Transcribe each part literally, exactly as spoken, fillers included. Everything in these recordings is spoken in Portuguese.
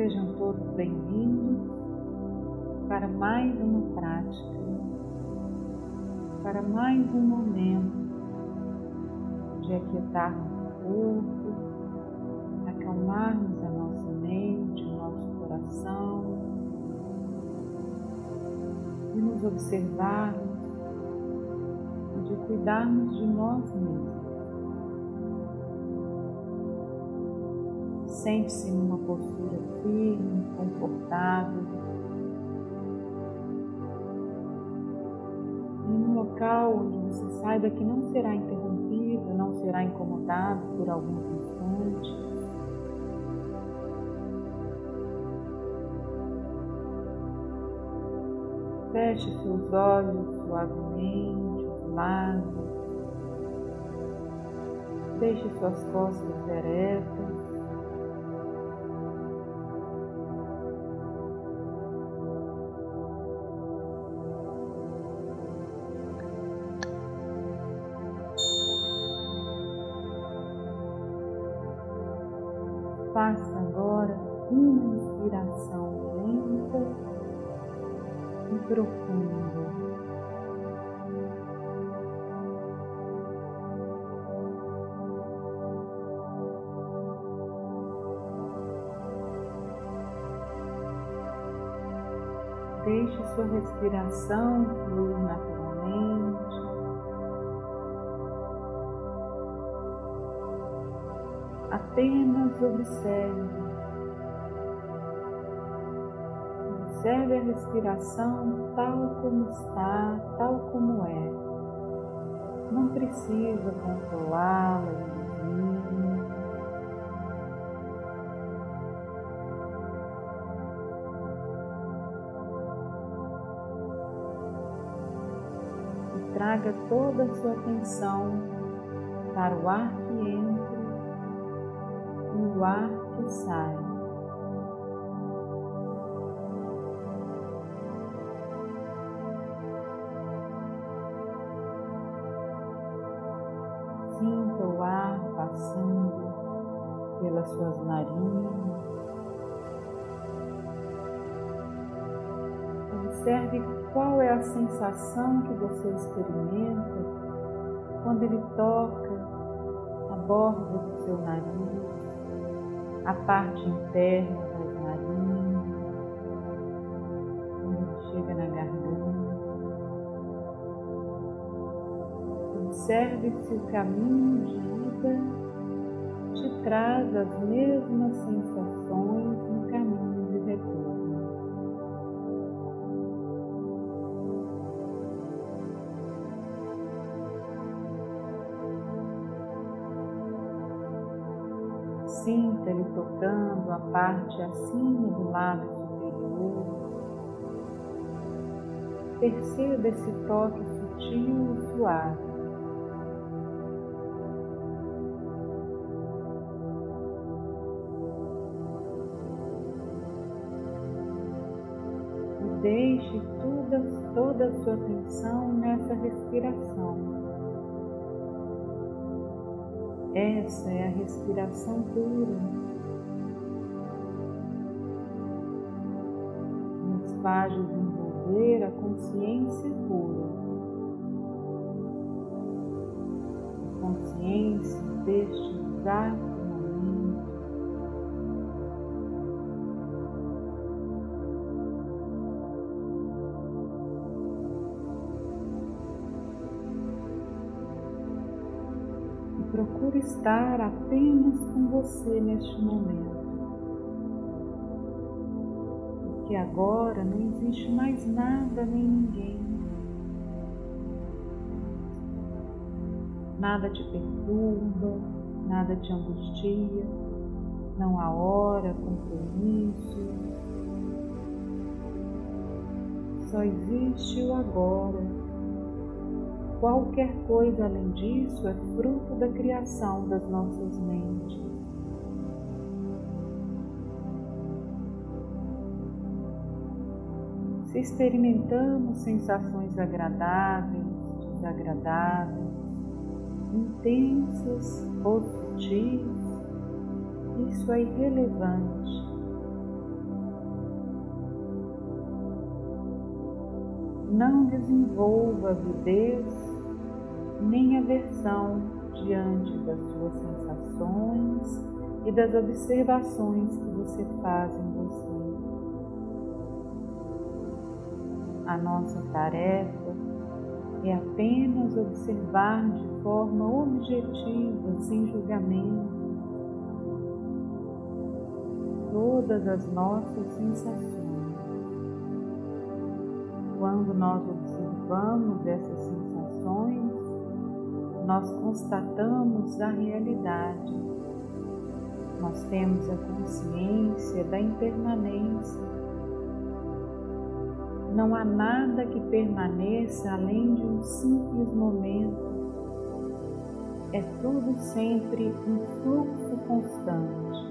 Sejam todos bem-vindos para mais uma prática, para mais um momento de aquietarmos o corpo, acalmarmos a nossa mente, o nosso coração e nos observarmos e de cuidarmos de nós mesmos. Sente-se numa postura firme, confortável, em um local onde você saiba que não será interrompido, não será incomodado por alguns instantes. Feche seus olhos suavemente, os lábios, deixe suas costas eretas. Faça agora uma inspiração lenta e profunda. Deixe sua respiração fluir naturalmente. Apenas observe. Observe a respiração tal como está, tal como é. Não precisa controlá-la, induzir. E traga toda a sua atenção para o ar que entra e o ar que sai. Sinta o ar passando pelas suas narinas. Observe qual é a sensação que você experimenta quando ele toca a borda do seu nariz, a parte interna das narinas, quando ele chega na garganta. Observe se o caminho de ida te traz as mesmas sensações no caminho de retorno. Sinta ele tocando a parte acima do lábio superior. Perceba esse toque sutil e suave. E deixe toda, toda a sua atenção nessa respiração. Essa é a respiração pura, que nos faz desenvolver a consciência pura, a consciência deste exato momento. Procure estar apenas com você neste momento, porque agora não existe mais nada nem ninguém. Nada te perturba, nada te angustia, não há hora, compromissos. Só existe o agora. Qualquer coisa além disso é fruto da criação das nossas mentes. Se experimentamos sensações agradáveis, desagradáveis, intensas ou sutis, isso é irrelevante. não desenvolva avidez nem aversão diante das suas sensações e das observações que você faz em você. A nossa tarefa é apenas observar de forma objetiva, sem julgamento, todas as nossas sensações. Quando nós observamos essas sensações, nós constatamos a realidade. Nós temos a consciência da impermanência. Não há nada que permaneça além de um simples momento. É tudo sempre um fluxo constante.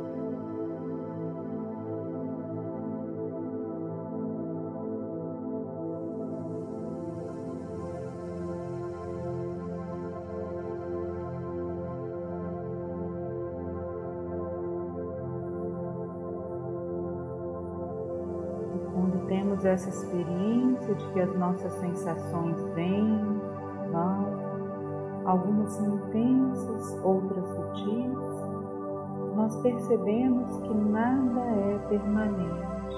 Temos essa experiência de que as nossas sensações vêm, vão, algumas são intensas, outras sutis. Nós percebemos que nada é permanente.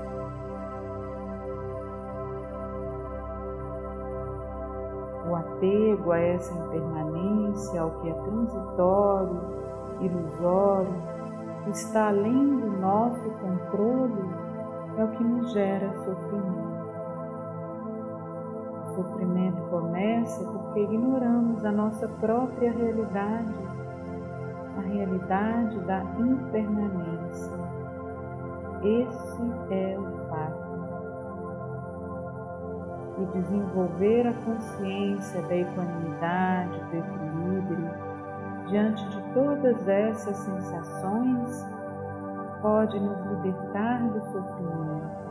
O apego a essa impermanência, ao que é transitório, ilusório, está além do nosso controle, é o que nos gera sofrimento. O sofrimento começa porque ignoramos a nossa própria realidade, a realidade da impermanência. Esse é o fato. E desenvolver a consciência da equanimidade, do equilíbrio, diante de todas essas sensações, pode nos libertar do sofrimento.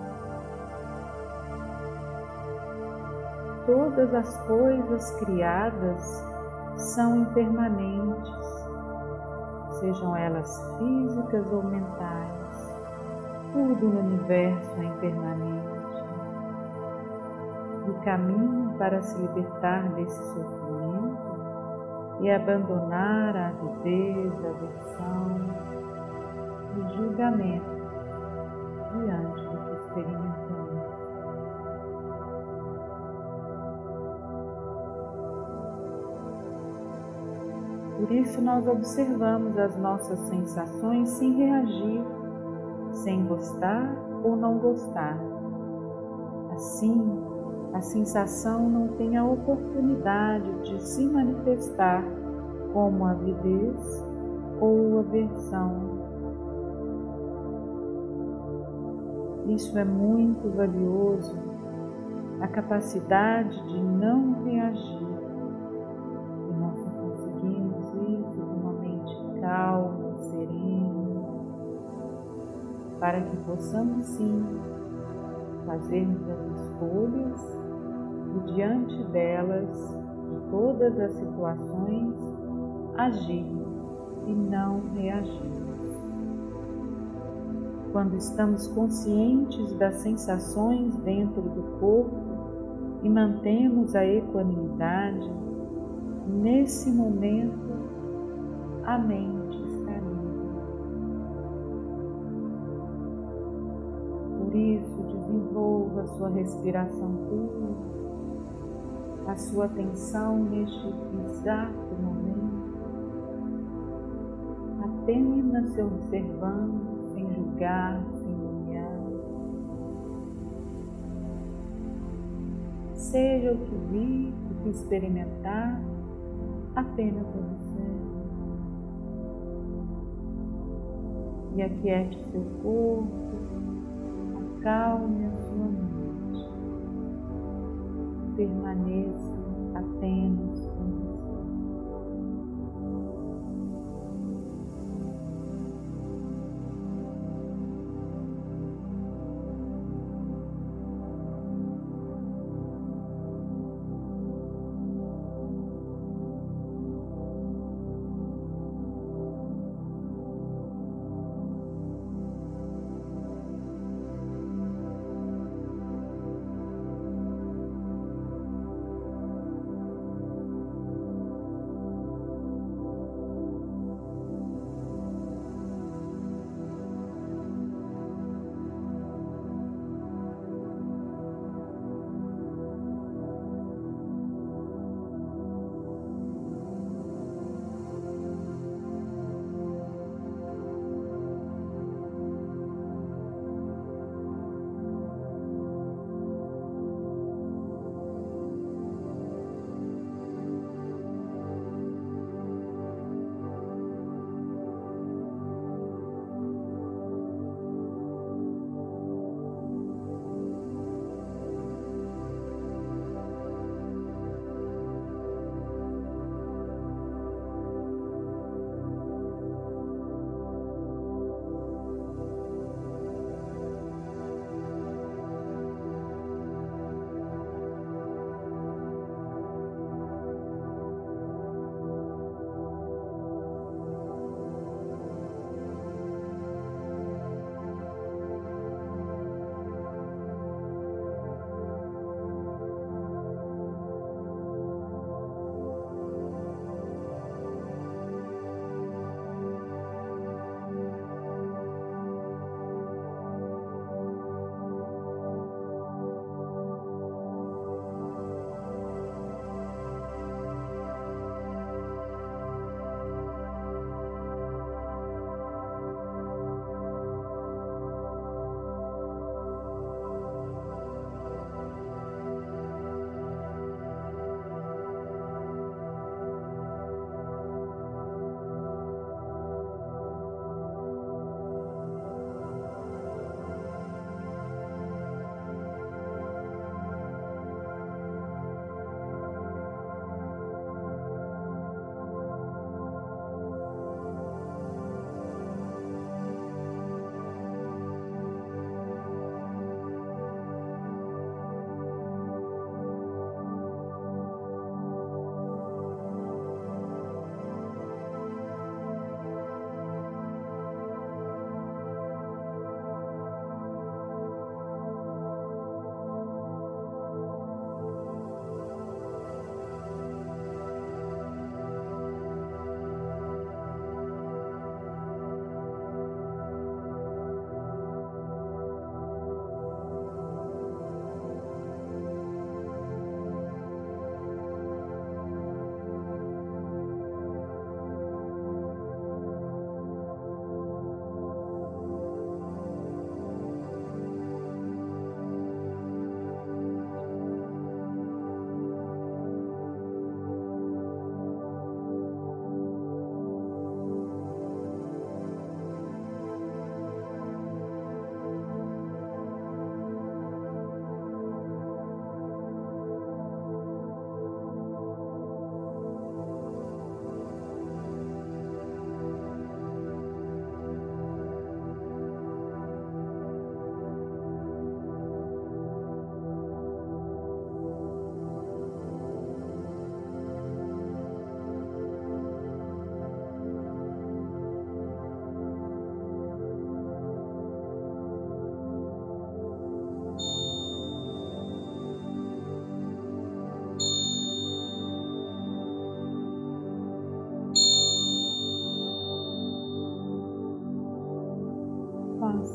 Todas as coisas criadas são impermanentes, sejam elas físicas ou mentais. Tudo no universo é impermanente. O caminho para se libertar desse sofrimento é abandonar a avidez, a aversão, o julgamento diante do que experimentamos. Por isso nós observamos as nossas sensações sem reagir, sem gostar ou não gostar. Assim, a sensação não tem a oportunidade de se manifestar como avidez ou aversão. Isso é muito valioso, a capacidade de não reagir. E nós só conseguimos isso com uma mente calma, serena, para que possamos sim fazermos as escolhas e diante delas, de todas as situações, agir e não reagir. Quando estamos conscientes das sensações dentro do corpo e mantemos a equanimidade, nesse momento a mente está livre. Por isso, desenvolva a sua respiração pura, a sua atenção neste exato momento, apenas se observando, sem julgar, sem nomear. Seja o que vir, o que experimentar, apenas observe. E aquiete seu corpo, acalme a sua mente. Permaneça apenas com você.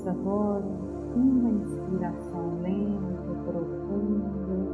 agora uma inspiração lenta, profunda,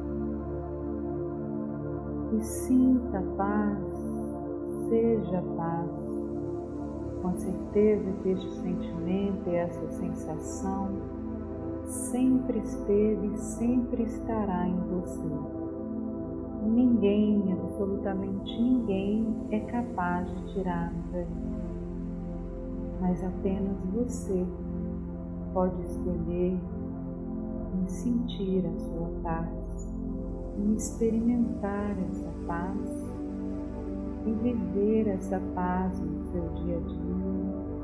e sinta a paz, seja a paz, com a certeza que este sentimento e essa sensação sempre esteve e sempre estará em você. Ninguém, absolutamente ninguém, é capaz de tirar-nos daí, mas apenas você pode escolher em sentir a sua paz, em experimentar essa paz e viver essa paz no seu dia a dia.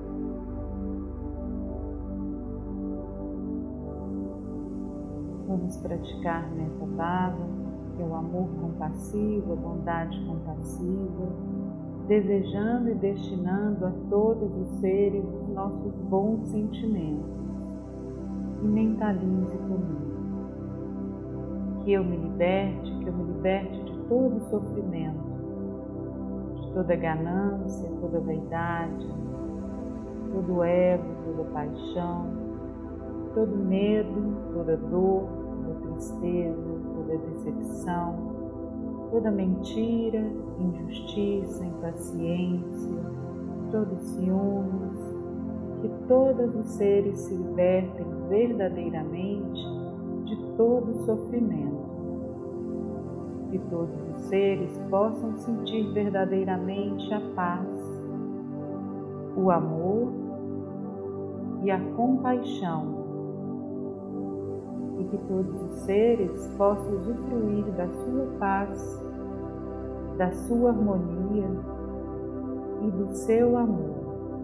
Vamos praticar Metta Bhava, que é o amor compassivo, a bondade compassiva, desejando e destinando a todos os seres os nossos bons sentimentos. E mentalize comigo. Que eu me liberte, que eu me liberte de todo sofrimento, de toda ganância, toda vaidade, todo ego, toda paixão, todo medo, toda dor, toda tristeza, toda decepção, toda mentira, injustiça, impaciência, todos ciúmes, que todos os seres se libertem verdadeiramente de todo sofrimento, que todos os seres possam sentir verdadeiramente a paz, o amor e a compaixão, e que todos os seres possam usufruir da sua paz, da sua harmonia e do seu amor.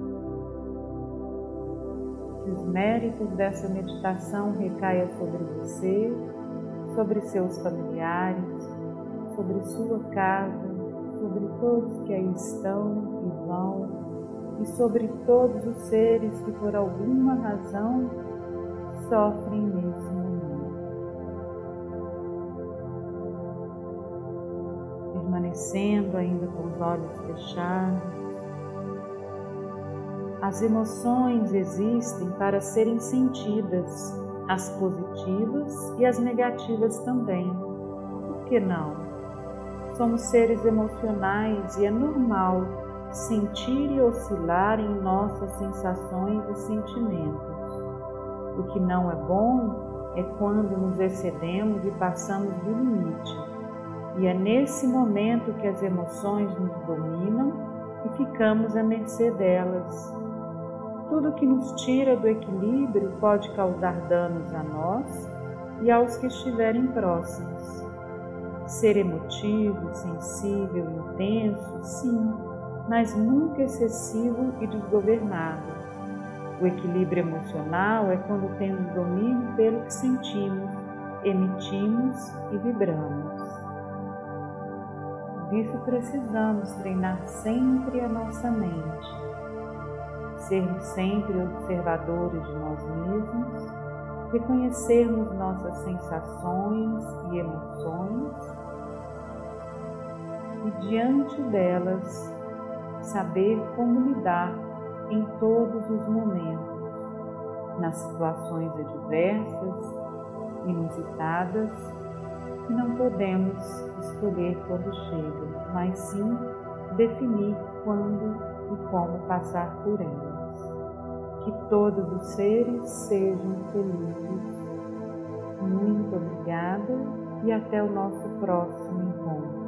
Que os méritos dessa meditação recaia sobre você, sobre seus familiares, sobre sua casa, sobre todos que aí estão e vão, e sobre todos os seres que por alguma razão sofrem nesse momento. Permanecendo ainda com os olhos fechados, as emoções existem para serem sentidas, as positivas e as negativas também. Por que não? Somos seres emocionais e é normal sentir e oscilar em nossas sensações e sentimentos. O que não é bom é quando nos excedemos e passamos do limite. E é nesse momento que as emoções nos dominam e ficamos à mercê delas. Tudo que nos tira do equilíbrio pode causar danos a nós e aos que estiverem próximos. Ser emotivo, sensível, intenso, sim, mas nunca excessivo e desgovernado. O equilíbrio emocional é quando temos domínio pelo que sentimos, emitimos e vibramos. Por isso precisamos treinar sempre a nossa mente, sermos sempre observadores de nós mesmos, reconhecermos nossas sensações e emoções e, diante delas, saber como lidar em todos os momentos, nas situações adversas, inusitadas, que não podemos escolher quando chegam, mas sim definir quando e como passar por elas. Que todos os seres sejam felizes. Muito obrigada e até o nosso próximo encontro.